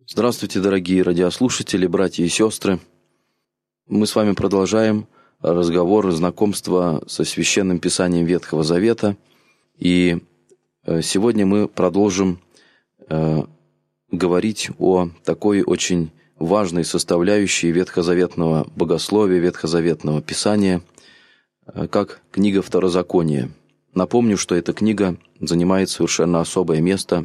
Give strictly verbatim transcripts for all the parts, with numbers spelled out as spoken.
Здравствуйте, дорогие радиослушатели, братья и сестры. Мы с вами продолжаем разговор, знакомство со Священным Писанием Ветхого Завета. И сегодня мы продолжим э, говорить о такой очень важной составляющей ветхозаветного богословия, ветхозаветного Писания, э, как книга Второзакония. Напомню, что эта книга занимает совершенно особое место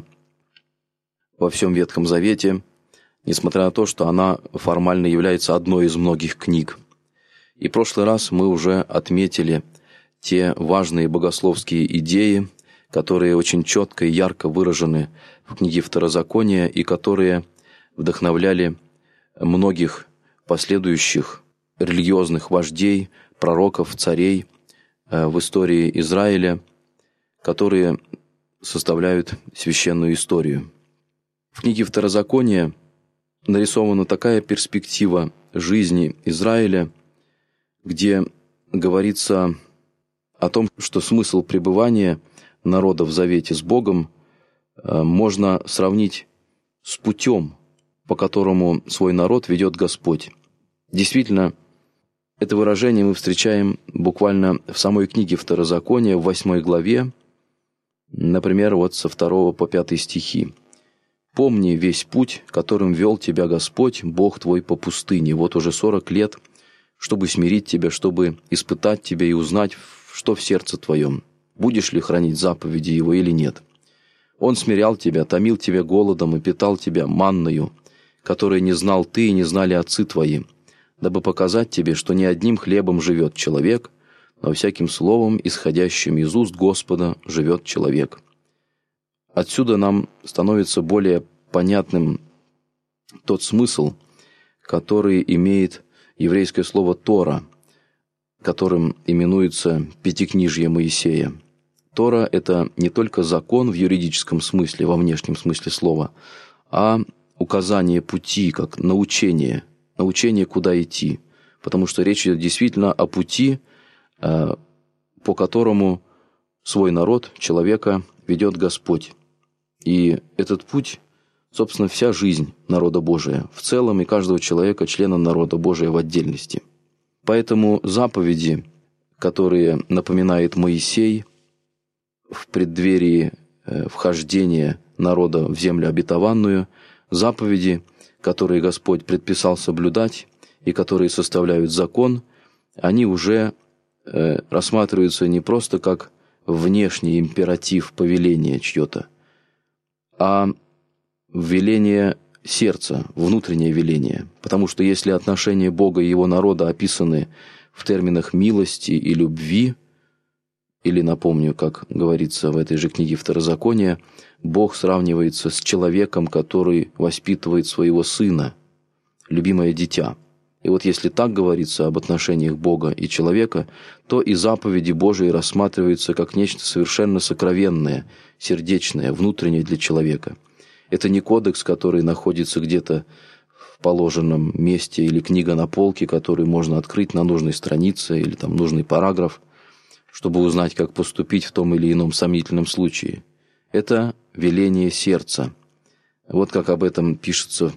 во всем Ветхом Завете, несмотря на то, что она формально является одной из многих книг. И в прошлый раз мы уже отметили те важные богословские идеи, которые очень четко и ярко выражены в книге Второзакония и которые вдохновляли многих последующих религиозных вождей, пророков, царей в истории Израиля, которые составляют священную историю. В книге Второзакония нарисована такая перспектива жизни Израиля, где говорится о том, что смысл пребывания народа в завете с Богом можно сравнить с путем, по которому свой народ ведет Господь. Действительно, это выражение мы встречаем буквально в самой книге Второзакония, в восьмой главе, например, вот со второго по пятый стихи. «Помни весь путь, которым вел тебя Господь, Бог твой, по пустыне, вот уже сорок лет, чтобы смирить тебя, чтобы испытать тебя и узнать, что в сердце твоем, будешь ли хранить заповеди Его или нет. Он смирял тебя, томил тебя голодом и питал тебя манною, которой не знал ты и не знали отцы твои, дабы показать тебе, что не одним хлебом живет человек, но всяким словом, исходящим из уст Господа, живет человек». Отсюда нам становится более понятным тот смысл, который имеет еврейское слово «Тора», которым именуется Пятикнижье Моисея. Тора – это не только закон в юридическом смысле, во внешнем смысле слова, а указание пути, как научение, научение, куда идти, потому что речь идет действительно о пути, по которому свой народ, человека, ведет Господь. И этот путь, собственно, вся жизнь народа Божия в целом и каждого человека, члена народа Божия в отдельности. Поэтому заповеди, которые напоминает Моисей в преддверии вхождения народа в землю обетованную, заповеди, которые Господь предписал соблюдать и которые составляют закон, они уже рассматриваются не просто как внешний императив повеления чье-то, а веление сердца, внутреннее веление. Потому что если отношения Бога и Его народа описаны в терминах милости и любви, или, напомню, как говорится в этой же книге Второзакония, Бог сравнивается с человеком, который воспитывает своего сына, любимое дитя. И вот если так говорится об отношениях Бога и человека, то и заповеди Божии рассматриваются как нечто совершенно сокровенное, сердечное, внутреннее для человека. Это не кодекс, который находится где-то в положенном месте, или книга на полке, которую можно открыть на нужной странице, или там нужный параграф, чтобы узнать, как поступить в том или ином сомнительном случае. Это веление сердца. Вот как об этом пишется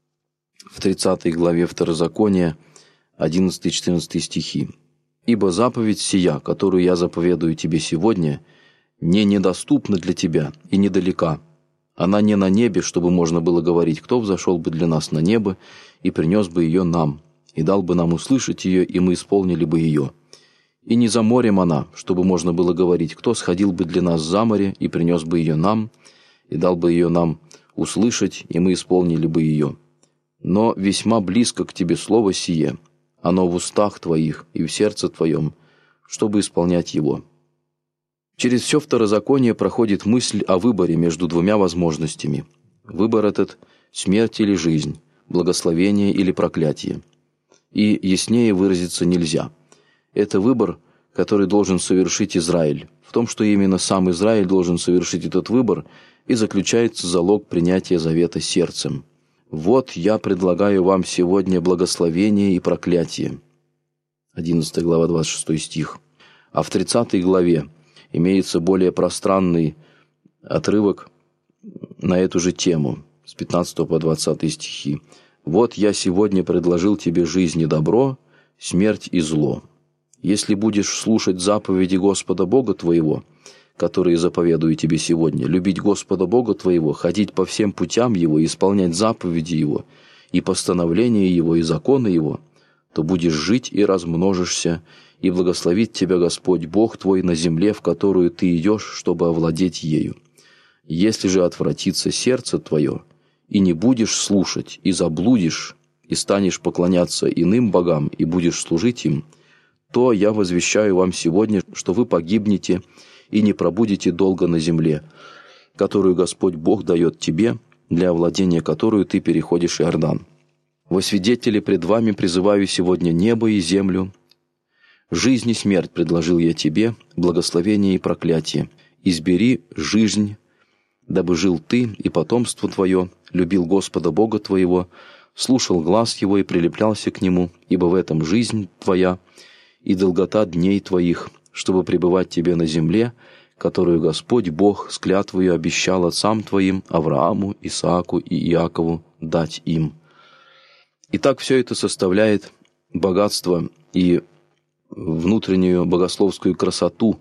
в тридцатой главе Второзакония, одиннадцатый-четырнадцатый стихи. «Ибо заповедь сия, которую я заповедую тебе сегодня, не недоступна для тебя и недалека. Она не на небе, чтобы можно было говорить, кто взошел бы для нас на небо и принес бы ее нам, и дал бы нам услышать ее, и мы исполнили бы ее. И не за морем она, чтобы можно было говорить, кто сходил бы для нас за море и принес бы ее нам, и дал бы ее нам услышать, и мы исполнили бы ее. Но весьма близко к тебе слово сие, оно в устах твоих и в сердце твоем, чтобы исполнять его». Через все Второзаконие проходит мысль о выборе между двумя возможностями. Выбор этот – смерть или жизнь, благословение или проклятие. И яснее выразиться нельзя. Это выбор, который должен совершить Израиль. В том, что именно сам Израиль должен совершить этот выбор, и заключается залог принятия завета сердцем. «Вот я предлагаю вам сегодня благословение и проклятие». одиннадцатая глава, двадцать шестой стих. А в тридцатой главе имеется более пространный отрывок на эту же тему. с пятнадцатого по двадцатый стихи. «Вот я сегодня предложил тебе жизнь и добро, смерть и зло. Если будешь слушать заповеди Господа Бога твоего, которые заповедую тебе сегодня, любить Господа Бога твоего, ходить по всем путям Его, исполнять заповеди Его, и постановления Его, и законы Его, то будешь жить и размножишься, и благословит тебя Господь Бог твой на земле, в которую ты идешь, чтобы овладеть ею. Если же отвратится сердце твое, и не будешь слушать, и заблудишь, и станешь поклоняться иным богам, и будешь служить им, то я возвещаю вам сегодня, что вы погибнете и не пробудете долго на земле, которую Господь Бог дает тебе, для овладения которую ты переходишь Иордан. Во свидетели пред вами призываю сегодня небо и землю. Жизнь и смерть предложил я тебе, благословение и проклятие. Избери жизнь, дабы жил ты и потомство твое, любил Господа Бога твоего, слушал глас Его и прилеплялся к Нему, ибо в этом жизнь твоя и долгота дней твоих, чтобы пребывать тебе на земле, которую Господь Бог с клятвою обещал отцам твоим, Аврааму, Исааку и Иакову, дать им». Итак, все это составляет богатство и внутреннюю богословскую красоту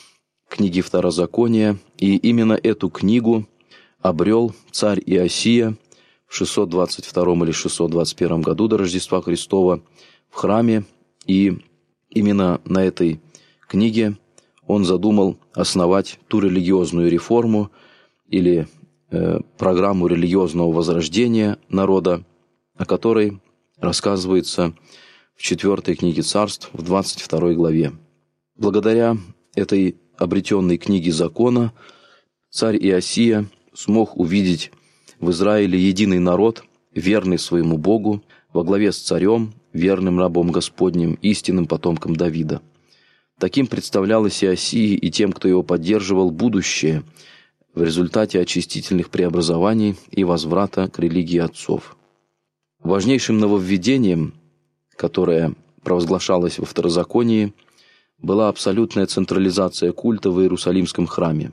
книги Второзакония, и именно эту книгу обрел царь Иосия в шестьсот двадцать втором или шестьсот двадцать первом году до Рождества Христова в храме, и именно на этой книге он задумал основать ту религиозную реформу или э, программу религиозного возрождения народа, о которой рассказывается в четвертой книге Царств в двадцать второй главе. Благодаря этой обретенной книге закона царь Иосия смог увидеть в Израиле единый народ, верный своему Богу, во главе с царем, верным рабом Господним, истинным потомком Давида. Таким представлялось Иосии и тем, кто его поддерживал, будущее в результате очистительных преобразований и возврата к религии отцов. Важнейшим нововведением, которое провозглашалось во Второзаконии, была абсолютная централизация культа в Иерусалимском храме.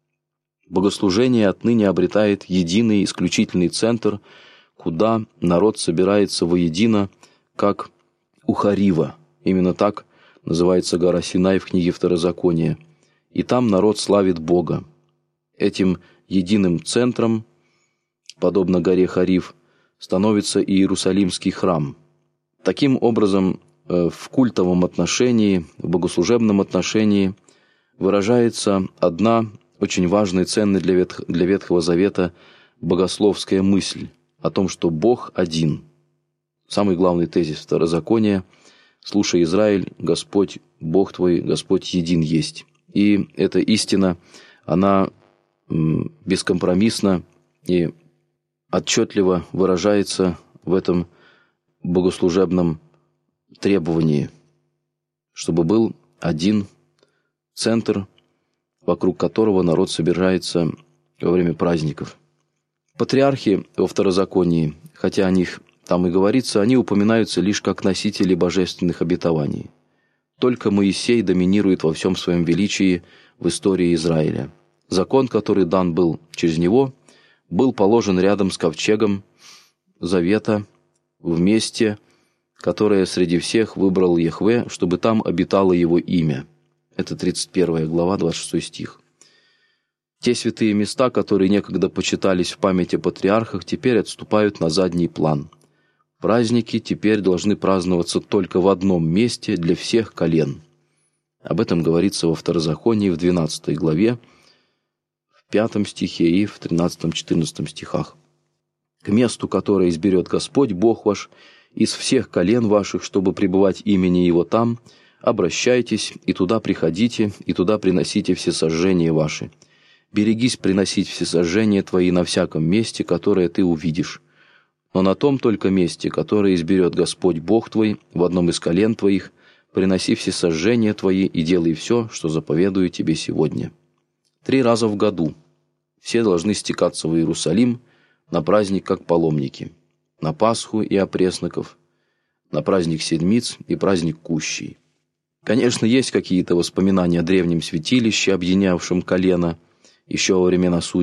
Богослужение отныне обретает единый исключительный центр, куда народ собирается воедино, как у Харива. Именно так называется гора Синай в книге Второзакония. И там народ славит Бога. Этим единым центром, подобно горе Харив, становится и Иерусалимский храм. Таким образом, в культовом отношении, в богослужебном отношении выражается одна очень важная и ценная для, Ветх... для Ветхого Завета богословская мысль о том, что Бог один. Самый главный тезис Второзакония: «Слушай, Израиль, Господь, Бог твой, Господь един есть». И эта истина, она бескомпромиссно и отчетливо выражается в этом богослужебном требовании, чтобы был один центр, вокруг которого народ собирается во время праздников. Патриархи во Второзаконии, хотя о них там и говорится, они упоминаются лишь как носители божественных обетований. Только Моисей доминирует во всем своем величии в истории Израиля. Закон, который дан был через него, был положен рядом с ковчегом завета в месте, которое среди всех выбрал Яхве, чтобы там обитало его имя. Это тридцать первая глава, двадцать шестой стих. Те святые места, которые некогда почитались в память о патриархах, теперь отступают на задний план. Праздники теперь должны праздноваться только в одном месте для всех колен. Об этом говорится во Второзаконии в двенадцатой главе, в пятом стихе и в тринадцатом-четырнадцатом стихах. «К месту, которое изберет Господь, Бог ваш, из всех колен ваших, чтобы пребывать имени Его там, обращайтесь, и туда приходите, и туда приносите всесожжения ваши. Берегись приносить всесожжения твои на всяком месте, которое ты увидишь. Но на том только месте, которое изберет Господь Бог твой, в одном из колен твоих, приноси всесожжения твои и делай все, что заповедую тебе сегодня». Три раза в году все должны стекаться в Иерусалим на праздник как паломники, на Пасху и опресноков, на праздник Седмиц и праздник Кущей. Конечно, есть какие-то воспоминания о древнем святилище, объединявшем колено еще во времена судей,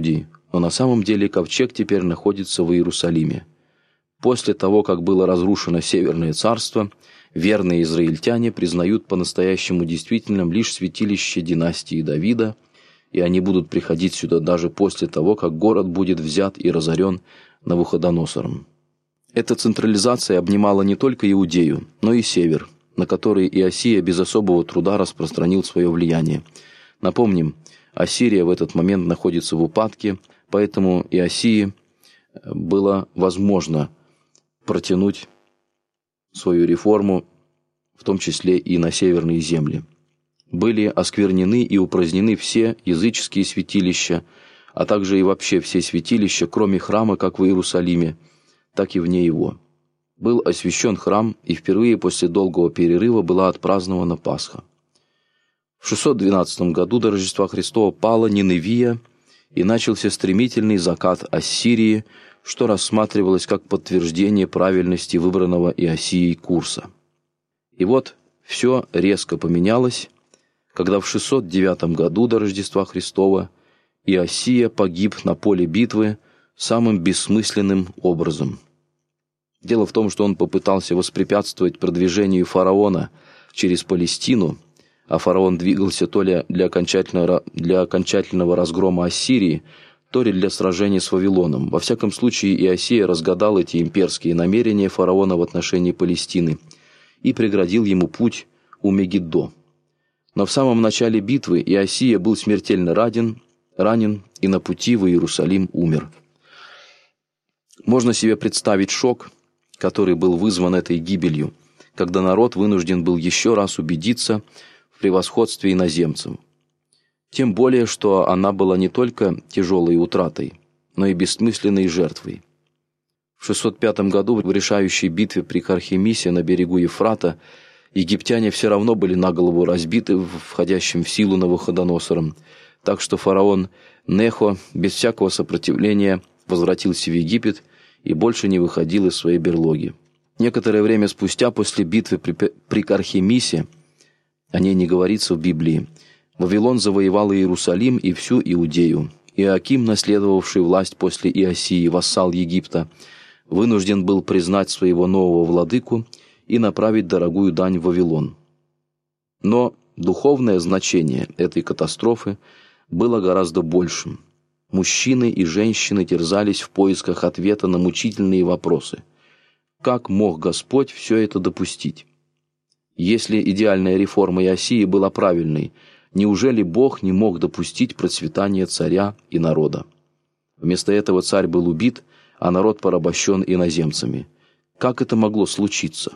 но на самом деле ковчег теперь находится в Иерусалиме. После того, как было разрушено Северное царство, верные израильтяне признают по-настоящему действительным лишь святилище династии Давида, и они будут приходить сюда даже после того, как город будет взят и разорен Навуходоносором. Эта централизация обнимала не только Иудею, но и север, на который Иосия без особого труда распространил свое влияние. Напомним, Ассирия в этот момент находится в упадке, поэтому Иосии было возможно протянуть свою реформу, в том числе и на северные земли. Были осквернены и упразднены все языческие святилища, а также и вообще все святилища, кроме храма как в Иерусалиме, так и вне его. Был освящен храм, и впервые после долгого перерыва была отпразднована Пасха. В шестьсот двенадцатом году до Рождества Христова пала Ниневия, и начался стремительный закат Ассирии, что рассматривалось как подтверждение правильности выбранного Иосией курса. И вот все резко поменялось, когда в шестьсот девятом году до Рождества Христова Иосия погиб на поле битвы самым бессмысленным образом. Дело в том, что он попытался воспрепятствовать продвижению фараона через Палестину, а фараон двигался то ли для окончательного, для окончательного разгрома Ассирии, то ли для сражения с Вавилоном. Во всяком случае, Иосия разгадал эти имперские намерения фараона в отношении Палестины и преградил ему путь у Мегиддо. Но в самом начале битвы Иосия был смертельно ранен, ранен и на пути в Иерусалим умер. Можно себе представить шок, который был вызван этой гибелью, когда народ вынужден был еще раз убедиться в превосходстве иноземцев. Тем более, что она была не только тяжелой утратой, но и бессмысленной жертвой. В шестьсот пятом году в решающей битве при Кархемисе на берегу Ефрата египтяне все равно были наголову разбиты входящим в силу Навуходоносором, так что фараон Нехо без всякого сопротивления возвратился в Египет и больше не выходил из своей берлоги. Некоторое время спустя, после битвы при, при Кархемисе, о ней не говорится в Библии, Вавилон завоевал Иерусалим и всю Иудею. Иоаким, наследовавший власть после Иосии, вассал Египта, вынужден был признать своего нового владыку и направить дорогую дань в Вавилон. Но духовное значение этой катастрофы было гораздо большим. Мужчины и женщины терзались в поисках ответа на мучительные вопросы. Как мог Господь все это допустить? Если идеальная реформа Иосии была правильной, неужели Бог не мог допустить процветания царя и народа? Вместо этого царь был убит, а народ порабощен иноземцами. Как это могло случиться?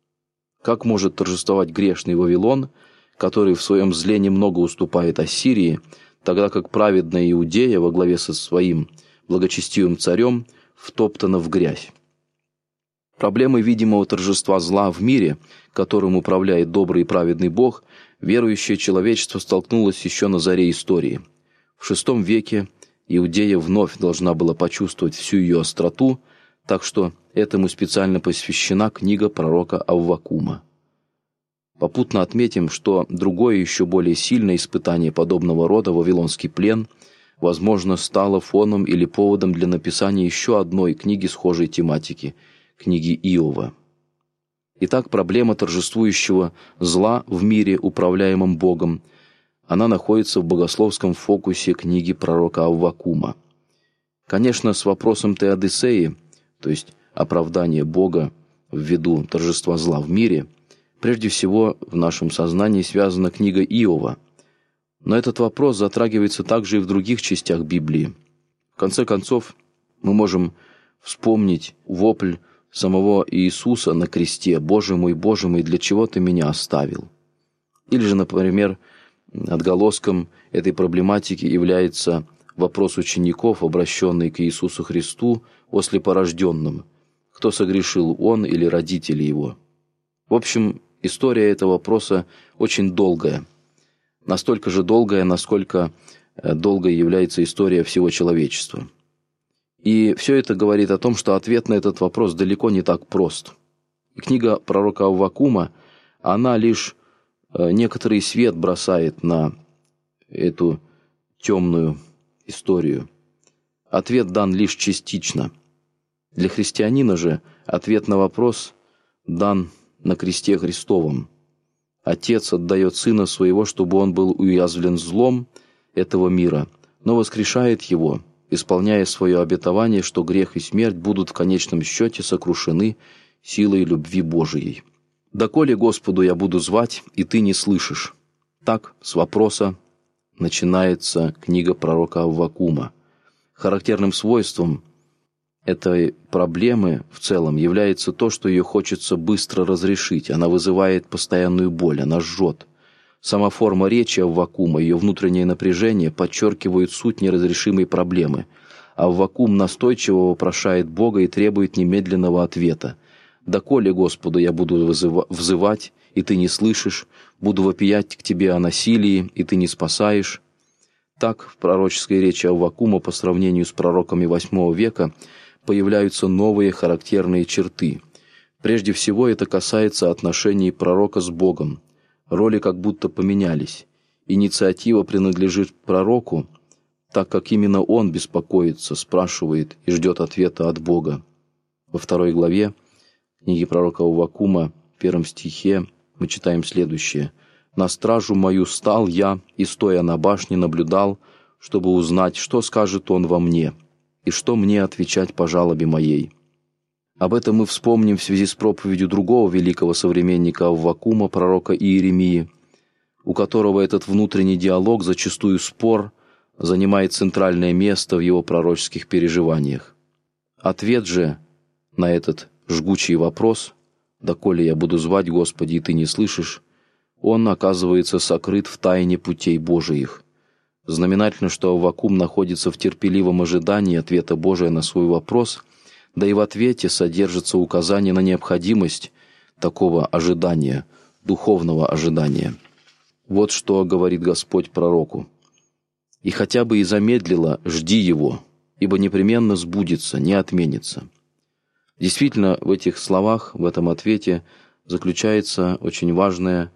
Как может торжествовать грешный Вавилон, который в своем зле немного уступает Ассирии, тогда как праведная Иудея во главе со своим благочестивым царем втоптана в грязь? Проблемой видимого торжества зла в мире, которым управляет добрый и праведный Бог, верующее человечество столкнулось еще на заре истории. В шестом веке Иудея вновь должна была почувствовать всю ее остроту, так что этому специально посвящена книга пророка Аввакума. Попутно отметим, что другое еще более сильное испытание подобного рода, вавилонский плен, возможно, стало фоном или поводом для написания еще одной книги схожей тематики – книги Иова. Итак, проблема торжествующего зла в мире, управляемом Богом, она находится в богословском фокусе книги пророка Аввакума. Конечно, с вопросом теодицеи, то есть оправдания Бога ввиду торжества зла в мире, прежде всего в нашем сознании связана книга Иова. Но этот вопрос затрагивается также и в других частях Библии. В конце концов, мы можем вспомнить вопль самого Иисуса на кресте: «Боже мой, Боже мой, для чего ты меня оставил?» Или же, например, отголоском этой проблематики является вопрос учеников, обращенный к Иисусу Христу о слепорожденном: кто согрешил, он или родители его? В общем, история этого вопроса очень долгая. Настолько же долгая, насколько долгой является история всего человечества. И все это говорит о том, что ответ на этот вопрос далеко не так прост. И книга пророка Аввакума, она лишь некоторый свет бросает на эту темную историю. ответ дан лишь частично. Для христианина же ответ на вопрос дан на кресте Христовом. Отец отдает Сына Своего, чтобы Он был уязвлен злом этого мира, но воскрешает Его, исполняя свое обетование, что грех и смерть будут в конечном счете сокрушены силой любви Божией. «Доколе Господу я буду звать, и ты не слышишь». Так с вопроса начинается книга пророка Аввакума. Характерным свойством этой проблемы в целом является то, что ее хочется быстро разрешить. Она вызывает постоянную боль, она жжет. Сама форма речи Аввакума, ее внутреннее напряжение подчеркивают суть неразрешимой проблемы. Аввакум настойчиво вопрошает Бога и требует немедленного ответа. «Доколе, Господу, я буду взывать, и ты не слышишь, буду вопиять к тебе о насилии, и ты не спасаешь». Так в пророческой речи Аввакума по сравнению с пророками восьмого века появляются новые характерные черты. Прежде всего это касается отношений пророка с Богом. Роли как будто поменялись. Инициатива принадлежит пророку, так как именно он беспокоится, спрашивает и ждет ответа от Бога. Во второй главе книги пророка Аввакума, в первом стихе, мы читаем следующее. «На стражу мою стал я, и, стоя на башне, наблюдал, чтобы узнать, что скажет он во мне, и что мне отвечать по жалобе моей». Об этом мы вспомним в связи с проповедью другого великого современника Аввакума, пророка Иеремии, у которого этот внутренний диалог, зачастую спор, занимает центральное место в его пророческих переживаниях. Ответ же на этот жгучий вопрос «Доколе я буду звать, Господи, и ты не слышишь», он оказывается сокрыт в тайне путей Божиих. Знаменательно, что Аввакум находится в терпеливом ожидании ответа Божия на свой вопрос, да и в ответе содержится указание на необходимость такого ожидания, духовного ожидания. Вот что говорит Господь пророку. «И хотя бы и замедлило, жди его, ибо непременно сбудется, не отменится». Действительно, в этих словах, в этом ответе заключается очень важная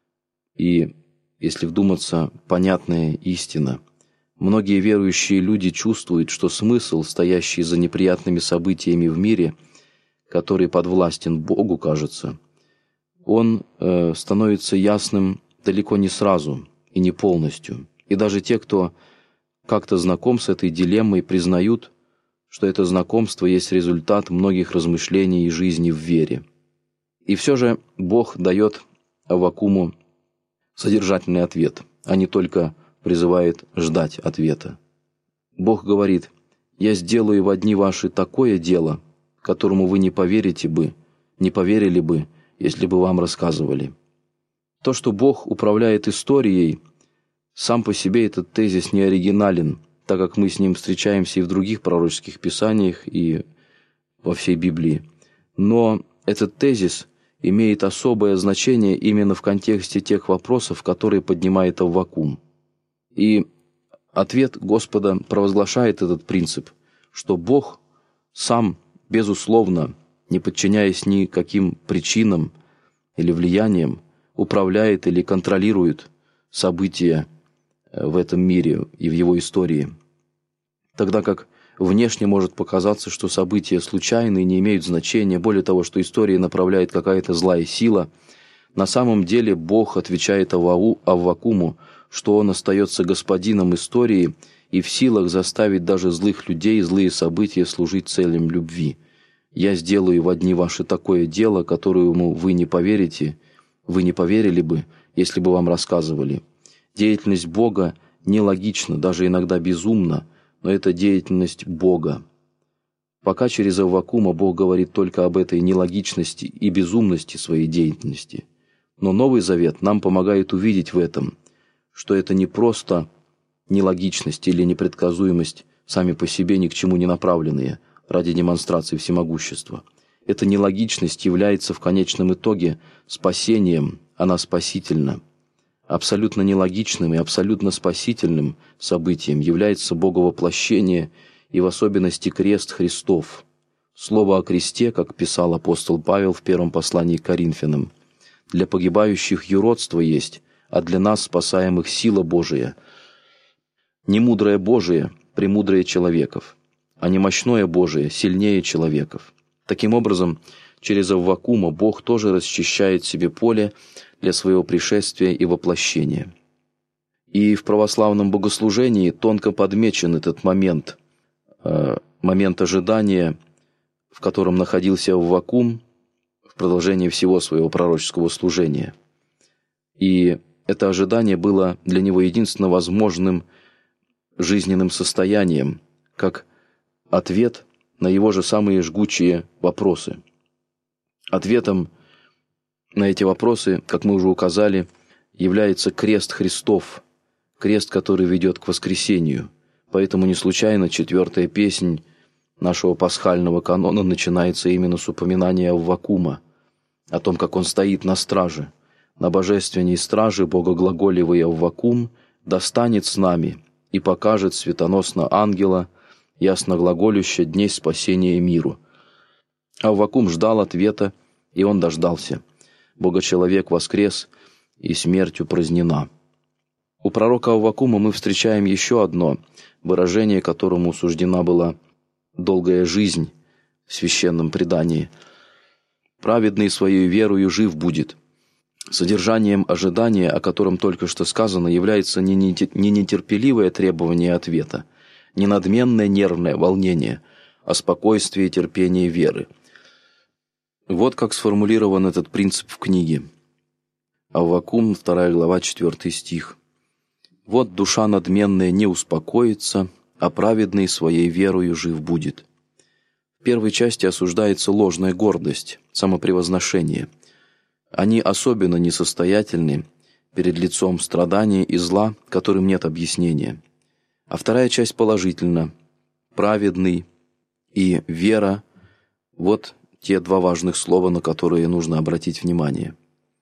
и, если вдуматься, понятная истина. Многие верующие люди чувствуют, что смысл, стоящий за неприятными событиями в мире, который подвластен Богу, кажется, он э, становится ясным далеко не сразу и не полностью. И даже те, кто как-то знаком с этой дилеммой, признают, что это знакомство есть результат многих размышлений и жизни в вере. И все же Бог дает Аввакуму содержательный ответ, а не только призывает ждать ответа. Бог говорит: «Я сделаю во дни ваши такое дело, которому вы не поверите бы, не поверили бы, если бы вам рассказывали». То, что Бог управляет историей, сам по себе этот тезис не оригинален, так как мы с ним встречаемся и в других пророческих писаниях, и во всей Библии. Но этот тезис имеет особое значение именно в контексте тех вопросов, которые поднимает Аввакум. И ответ Господа провозглашает этот принцип, что Бог сам, безусловно, не подчиняясь никаким причинам или влияниям, управляет или контролирует события в этом мире и в его истории. Тогда как внешне может показаться, что события случайны и не имеют значения, более того, что истории направляет какая-то злая сила, на самом деле Бог отвечает Аввакуму, что Он остается господином истории и в силах заставить даже злых людей и злые события служить целям любви. «Я сделаю во дни ваши такое дело, которому вы не поверите, вы не поверили бы, если бы вам рассказывали». Деятельность Бога нелогична, даже иногда безумна, но это деятельность Бога. Пока через Аввакума Бог говорит только об этой нелогичности и безумности своей деятельности. Но Новый Завет нам помогает увидеть в этом, что это не просто нелогичность или непредсказуемость, сами по себе ни к чему не направленные, ради демонстрации всемогущества. Эта нелогичность является в конечном итоге спасением, она спасительна. Абсолютно нелогичным и абсолютно спасительным событием является боговоплощение и в особенности крест Христов. Слово о кресте, как писал апостол Павел в первом послании к Коринфянам, для погибающих юродство есть, а для нас, спасаемых, сила Божия. Не мудрое Божие, премудрое человеков. а не мощное Божие сильнее человеков. Таким образом, через Аввакума Бог тоже расчищает себе поле для своего пришествия и воплощения. И в православном богослужении тонко подмечен этот момент, э, момент ожидания, в котором находился Аввакум в продолжении всего своего пророческого служения. И это ожидание было для него единственно возможным жизненным состоянием, как ответ на его же самые жгучие вопросы. Ответом на эти вопросы, как мы уже указали, является крест Христов, крест, который ведет к воскресению. Поэтому не случайно четвертая песнь нашего пасхального канона начинается именно с упоминания Аввакума, о том, как он стоит на страже. «На божественней страже богоглаголевый Аввакум достанет с нами и покажет светоносно ангела, ясно глаголюще дней спасения миру». Аввакум ждал ответа, и он дождался. Богочеловек воскрес, и смертью празднена. У пророка Аввакума мы встречаем еще одно выражение, которому суждена была долгая жизнь в священном предании. «Праведный своей верою жив будет». Содержанием ожидания, о котором только что сказано, является не нетерпеливое требование ответа, не надменное нервное волнение, а спокойствие и терпение веры. Вот как сформулирован этот принцип в книге. Аввакум, вторая глава, четвертый стих. «Вот душа надменная не успокоится, а праведный своей верою жив будет». В первой части осуждается ложная гордость, самопревозношение. Они особенно несостоятельны перед лицом страдания и зла, которым нет объяснения. А вторая часть положительна. Праведный и вера – вот те два важных слова, на которые нужно обратить внимание.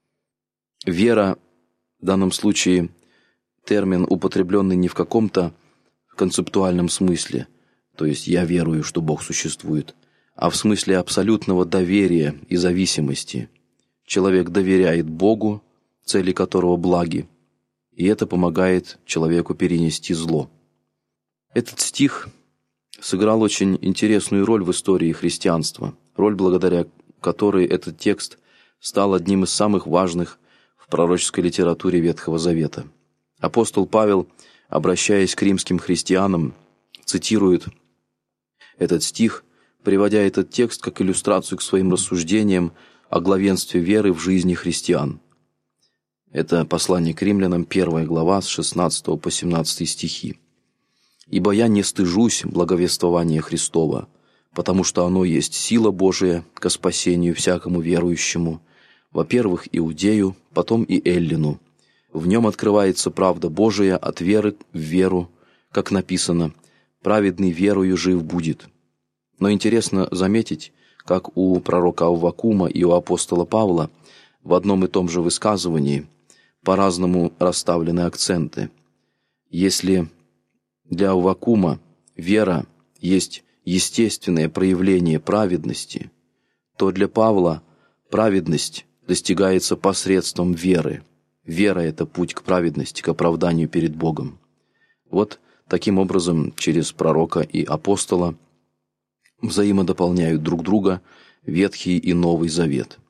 Вера в данном случае термин, употребленный не в каком-то концептуальном смысле, то есть «я верую, что Бог существует», а в смысле абсолютного доверия и зависимости. Человек доверяет Богу, цели которого благи, и это помогает человеку перенести зло. Этот стих сыграл очень интересную роль в истории христианства, роль, благодаря которой этот текст стал одним из самых важных в пророческой литературе Ветхого Завета. Апостол Павел, обращаясь к римским христианам, цитирует этот стих, приводя этот текст как иллюстрацию к своим рассуждениям о главенстве веры в жизни христиан. Это послание к римлянам, первая глава, с шестнадцатого по семнадцатый стихи. «Ибо я не стыжусь благовествования Христова, потому что оно есть сила Божия ко спасению всякому верующему, во-первых, иудею, потом и эллину. В нем открывается правда Божия от веры в веру, как написано, праведный верою жив будет». Но интересно заметить, как у пророка Аввакума и у апостола Павла в одном и том же высказывании по-разному расставлены акценты. Если для Аввакума вера есть естественное проявление праведности, то для Павла праведность достигается посредством веры. Вера – это путь к праведности, к оправданию перед Богом. Вот таким образом через пророка и апостола взаимодополняют друг друга Ветхий и Новый Завет.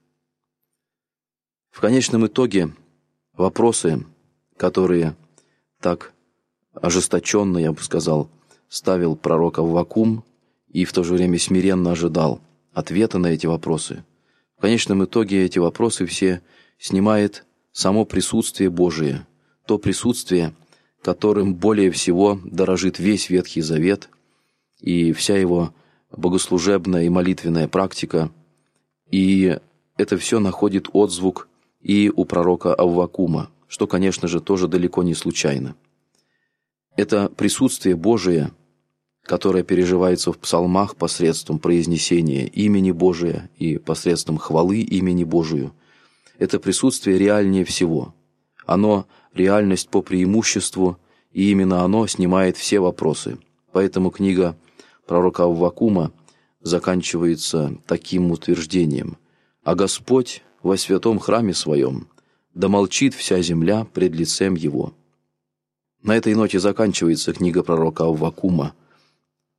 В конечном итоге вопросы, которые так ожесточенно, я бы сказал, ставил пророк Аввакум и в то же время смиренно ожидал ответа на эти вопросы, в конечном итоге эти вопросы все снимает само присутствие Божие, то присутствие, которым более всего дорожит весь Ветхий Завет и вся его богослужебная и молитвенная практика, и это все находит отзвук и у пророка Аввакума, что, конечно же, тоже далеко не случайно. Это присутствие Божие, которое переживается в псалмах посредством произнесения имени Божия и посредством хвалы имени Божию, это присутствие реальнее всего. Оно – реальность по преимуществу, и именно оно снимает все вопросы. Поэтому книга пророка Аввакума заканчивается таким утверждением: «А Господь во святом храме своем, да молчит вся земля пред лицем Его». На этой ноте заканчивается книга пророка Аввакума.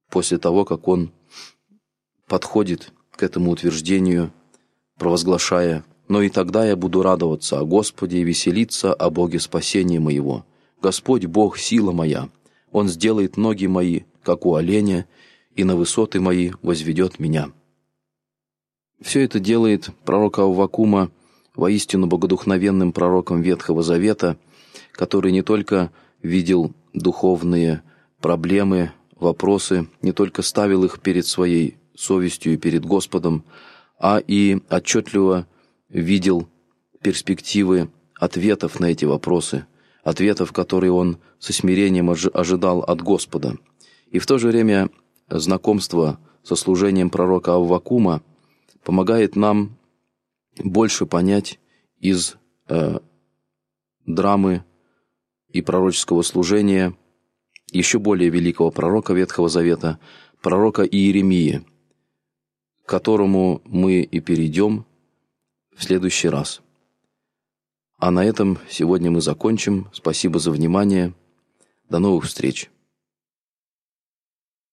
после того, как он подходит к этому утверждению, провозглашая: «Но и тогда я буду радоваться о Господе и веселиться о Боге спасения моего. Господь Бог, сила моя, Он сделает ноги мои, как у оленя, и на высоты мои возведет меня». Все это делает пророка Аввакума воистину богодухновенным пророком Ветхого Завета, который не только видел духовные проблемы, вопросы, не только ставил их перед своей совестью и перед Господом, а и отчетливо видел перспективы ответов на эти вопросы, ответов, которые он со смирением ожидал от Господа. И в то же время знакомство со служением пророка Аввакума помогает нам больше понять из э, драмы и пророческого служения еще более великого пророка Ветхого Завета, пророка Иеремии, к которому мы и перейдем в следующий раз. А на этом сегодня мы закончим. Спасибо за внимание. До новых встреч.